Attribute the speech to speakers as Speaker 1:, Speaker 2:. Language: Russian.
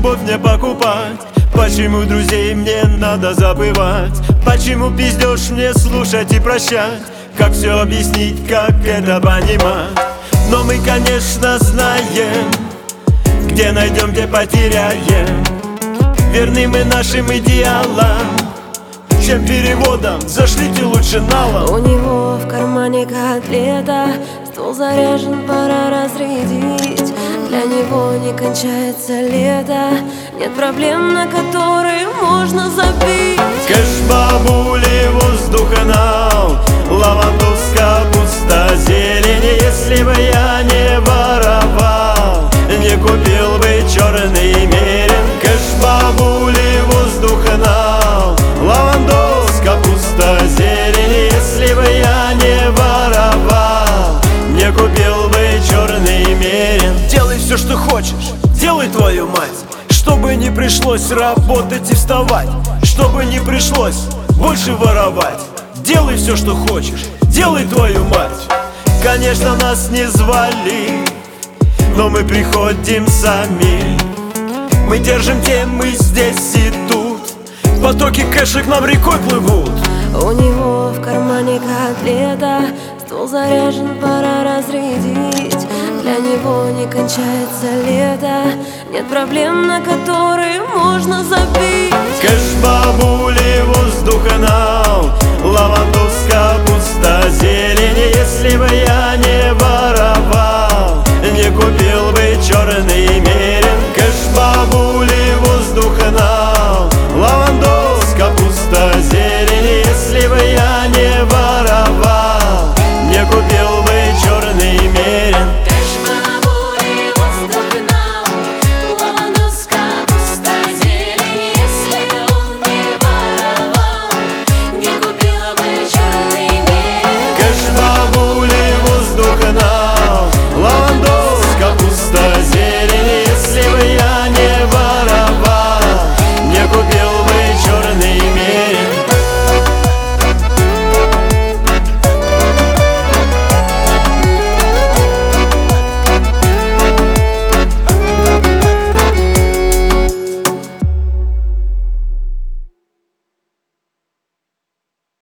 Speaker 1: любовь не покупать? Почему друзей мне надо забывать? Почему пиздешь мне слушать и прощать? Как все объяснить, как это понимать? Но мы, конечно, знаем, где найдем, где потеряем. Верны мы нашим идеалам, чем переводом, зашлите лучше налом.
Speaker 2: У него в кармане котлета, стол заряжен, пора разрядить. Для него не кончается лето, нет проблем, на которые можно забить.
Speaker 1: Кэш, бабули, воздуха нал, лавандовска, пуста зелень. Если бы я не воровал, не купил бы черный мерин. Кэш, бабули, воздуха нал, лавандовска, пуста зелень. Если бы я не воровал, не купил бы черный мерин. Делай все, что хочешь, делай, твою мать, чтобы не пришлось работать и вставать, чтобы не пришлось больше воровать. Делай все, что хочешь, делай, твою мать. Конечно, нас не звали, но мы приходим сами. Мы держим темы здесь и тут, потоки кэша к нам рекой плывут.
Speaker 2: У него в кармане котлета, стол заряжен, пора разрядить. Для него не кончается лето, нет проблем, на которые можно забить.
Speaker 1: Кэш,